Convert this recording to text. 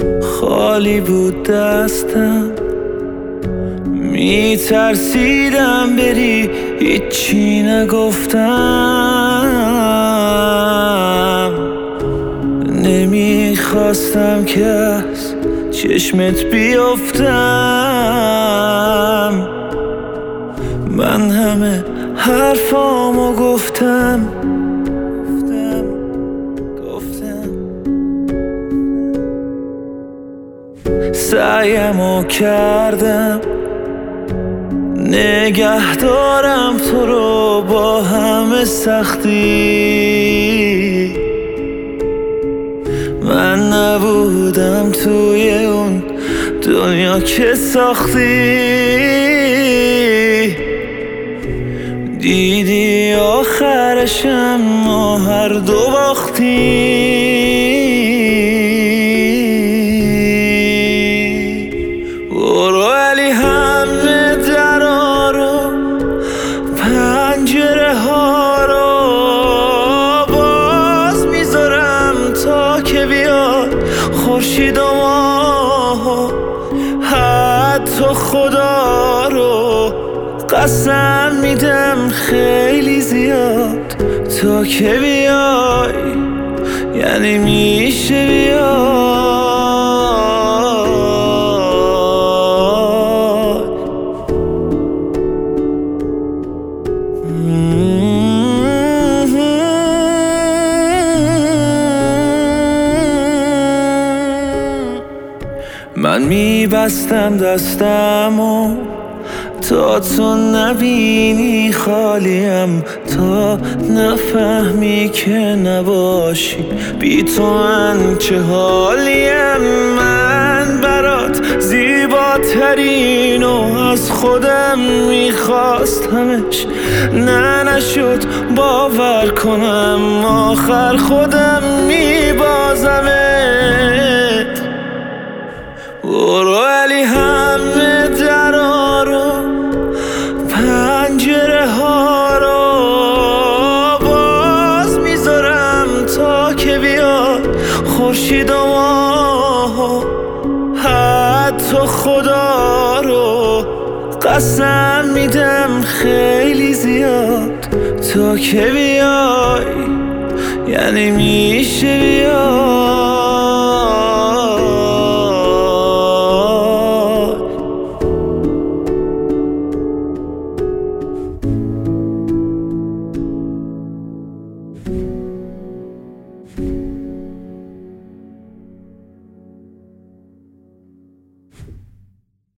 خالی بود دستم، میترسیدم بری، هیچی نگفتم. نمیخواستم که از چشمت بیفتم. من همه حرفامو گفتم. سعیمو کردم نگه دارم تو رو با همه سختی. من نبودم توی اون دنیا که ساختی. دیدی آخرشم ما هر دو باختیم. برو ولی همه درا رو، پنجره ها رو باز میذارم تا که بیاد خورشید و ماه. حتی خدا رو قسم میدم خیلی زیاد تا که بیای، یعنی میشه بیای. من میبستم دستمو تا تو نبینی خالیم، تا نفهمی که نباشی بی تو من چه حالیم. من برات زیباترین و از خودم میخواستمش، نشد باور کنم آخر خودم میبازمت. برو ولی همه درا رو، پنجره ها رو باز میذارم تا که بیاد خورشید و ماه. حتی خدا رو قسم میدم خیلی زیاد تا که بیای، یعنی میشه بیای.